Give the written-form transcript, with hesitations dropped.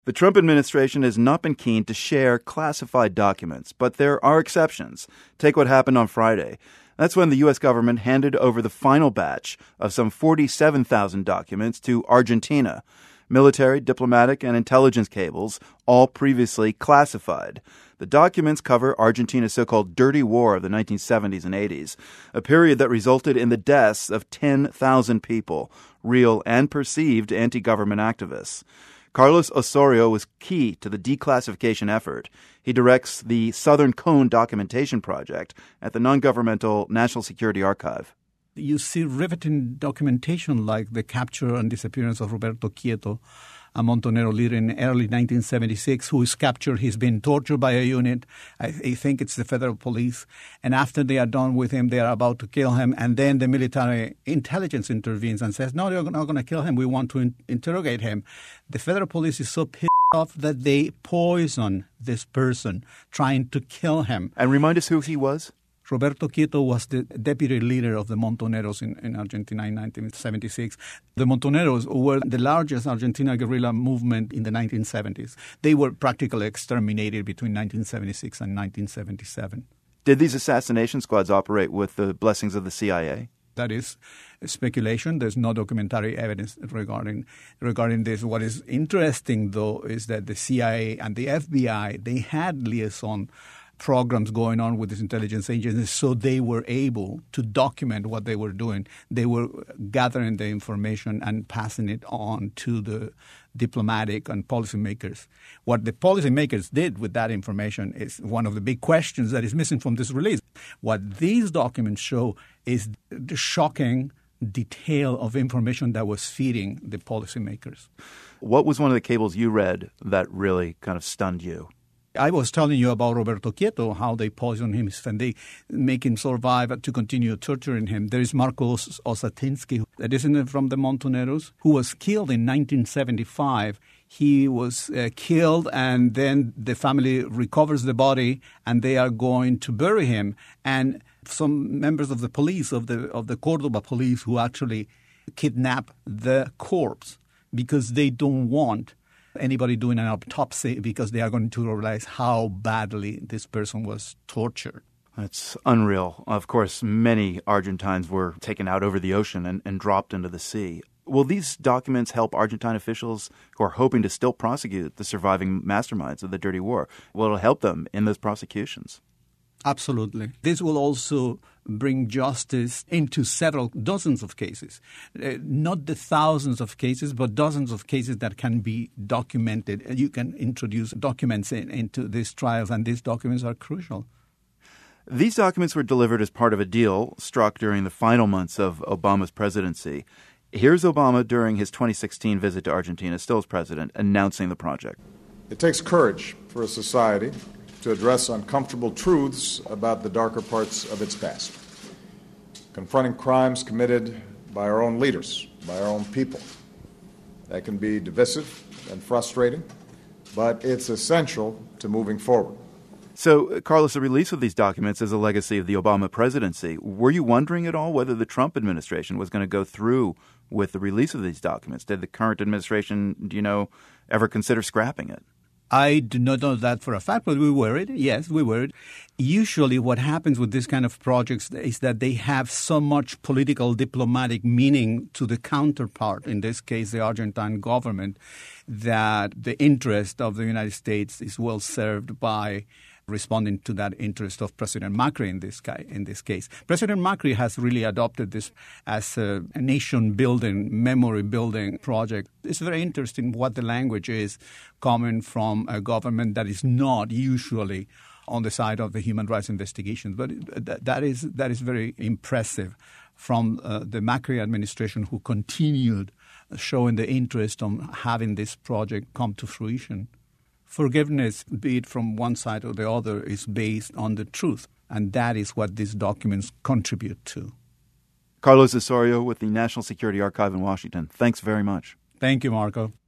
The Trump administration has not been keen to share classified documents, but there are exceptions. Take what happened on Friday. That's when the U.S. government handed over the final batch of some 47,000 documents to Argentina. Military, diplomatic, and intelligence cables, all previously classified. The documents cover Argentina's so-called dirty war of the 1970s and 80s, a period that resulted in the deaths of 10,000 people, real and perceived anti-government activists. Carlos Osorio was key to the declassification effort. He directs the Southern Cone Documentation Project at the non-governmental National Security Archive. You see riveting documentation like the capture and disappearance of Roberto Quieto, a Montonero leader in early 1976 who is captured. He's been tortured by a unit. I think it's the federal police. And after they are done with him, they are about to kill him. And then the military intelligence intervenes and says, no, they're not going to kill him. We want to interrogate him. The federal police is so pissed off that they poison this person, trying to kill him. And remind us who he was? Roberto Quieto was the deputy leader of the Montoneros in Argentina in 1976. The Montoneros were the largest Argentina guerrilla movement in the 1970s. They were practically exterminated between 1976 and 1977. Did these assassination squads operate with the blessings of the CIA? That is speculation. There's no documentary evidence regarding this. What is interesting, though, is that the CIA and the FBI, they had liaison programs going on with these intelligence agencies, so they were able to document what they were doing. They were gathering the information and passing it on to the diplomatic and policymakers. What the policymakers did with that information is one of the big questions that is missing from this release. What these documents show is the shocking detail of information that was feeding the policymakers. What was one of the cables you read that really kind of stunned you? I was telling you about Roberto Quieto, how they poisoned him and they make him survive to continue torturing him. There is Marcos Osatinsky, that isn't from the Montoneros, who was killed in 1975. He was killed, and then the family recovers the body, and they are going to bury him. And some members of the police, of the Cordoba police, who actually kidnap the corpse because they don't want anybody doing an autopsy because they are going to realize how badly this person was tortured. It's unreal. Of course, many Argentines were taken out over the ocean and dropped into the sea. Will these documents help Argentine officials who are hoping to still prosecute the surviving masterminds of the dirty war? Will it help them in those prosecutions? Absolutely. This will also bring justice into several dozens of cases. Not the thousands of cases, but dozens of cases that can be documented. You can introduce documents into these trials, and these documents are crucial. These documents were delivered as part of a deal struck during the final months of Obama's presidency. Here's Obama during his 2016 visit to Argentina, still as president, announcing the project. It takes courage for a society to address uncomfortable truths about the darker parts of its past. Confronting crimes committed by our own leaders, by our own people. That can be divisive and frustrating, but it's essential to moving forward. So, Carlos, the release of these documents is a legacy of the Obama presidency. Were you wondering at all whether the Trump administration was going to go through with the release of these documents? Did the current administration, ever consider scrapping it? I do not know that for a fact, but we worried. Yes, we worried. Usually what happens with this kind of projects is that they have so much political, diplomatic meaning to the counterpart, in this case the Argentine government, that the interest of the United States is well served by responding to that interest of President Macri in this case. President Macri has really adopted this as a nation-building, memory-building project. It's very interesting what the language is coming from a government that is not usually on the side of the human rights investigations. But that is very impressive from the Macri administration, who continued showing the interest on having this project come to fruition. Forgiveness, be it from one side or the other, is based on the truth, and that is what these documents contribute to. Carlos Osorio with the National Security Archive in Washington. Thanks very much. Thank you, Marco.